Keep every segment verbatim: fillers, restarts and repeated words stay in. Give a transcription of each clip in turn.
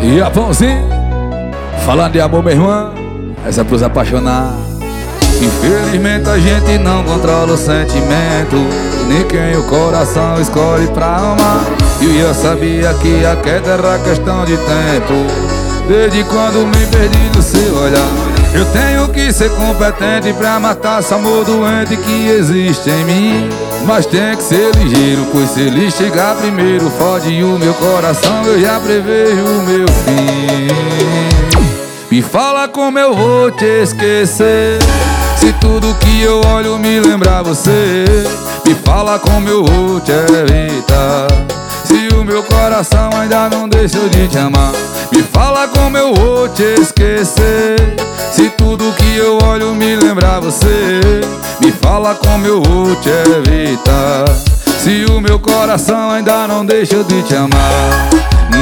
E a pãozinho, falando de amor, meu irmão, essa é pros apaixonados. Infelizmente a gente não controla o sentimento, nem quem o coração escolhe pra amar. E eu sabia que a queda era questão de tempo, desde quando me perdi no seu olhar. Eu tenho que ser competente pra matar esse amor doente que existe em mim. Mas tem que ser ligeiro, pois se ele chegar primeiro fode o meu coração, eu já prevejo o meu fim. Me fala como eu vou te esquecer, se tudo que eu olho me lembrar você. Me fala como eu vou te evitar, se o meu coração ainda não deixou de te amar. Me fala como eu vou te esquecer, se tudo que eu olho me lembrar você. Me fala como eu vou te evitar, se o meu coração ainda não deixou de te amar.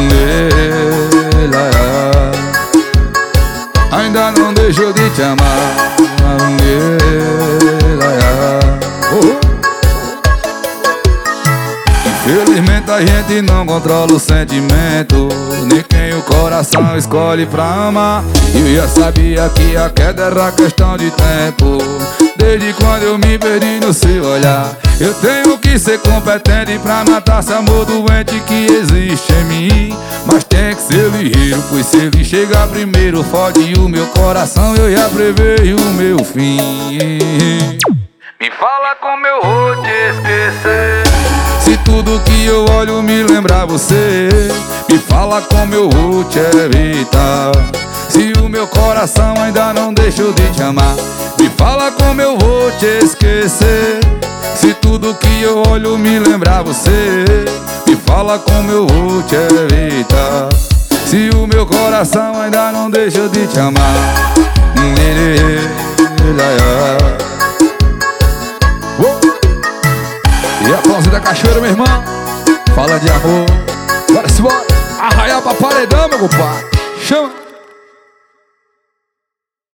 Ainda não deixou de te amar. Infelizmente a gente não controla o sentimento, nem quem o coração escolhe pra amar. E eu já sabia que a queda era questão de tempo, desde quando eu me perdi no seu olhar. Eu tenho que ser competente pra matar esse amor doente que existe em mim. Mas tem que ser ligeiro, pois se ele chegar primeiro fode o meu coração, eu já prevejo o meu fim. Me fala como eu vou te esquecer, se tudo que eu olho me lembrar você. Me fala como eu vou te evitar, se o meu coração ainda não deixou de te amar. Me fala como eu vou te esquecer, se tudo que eu olho me lembrar você. Me fala como eu vou te evitar, se o meu coração ainda não deixou de te amar. E a pãozinha da cachoeira, meu irmão, fala de amor. Bora se bora, arraiar pra paredão, meu compadre. Chama.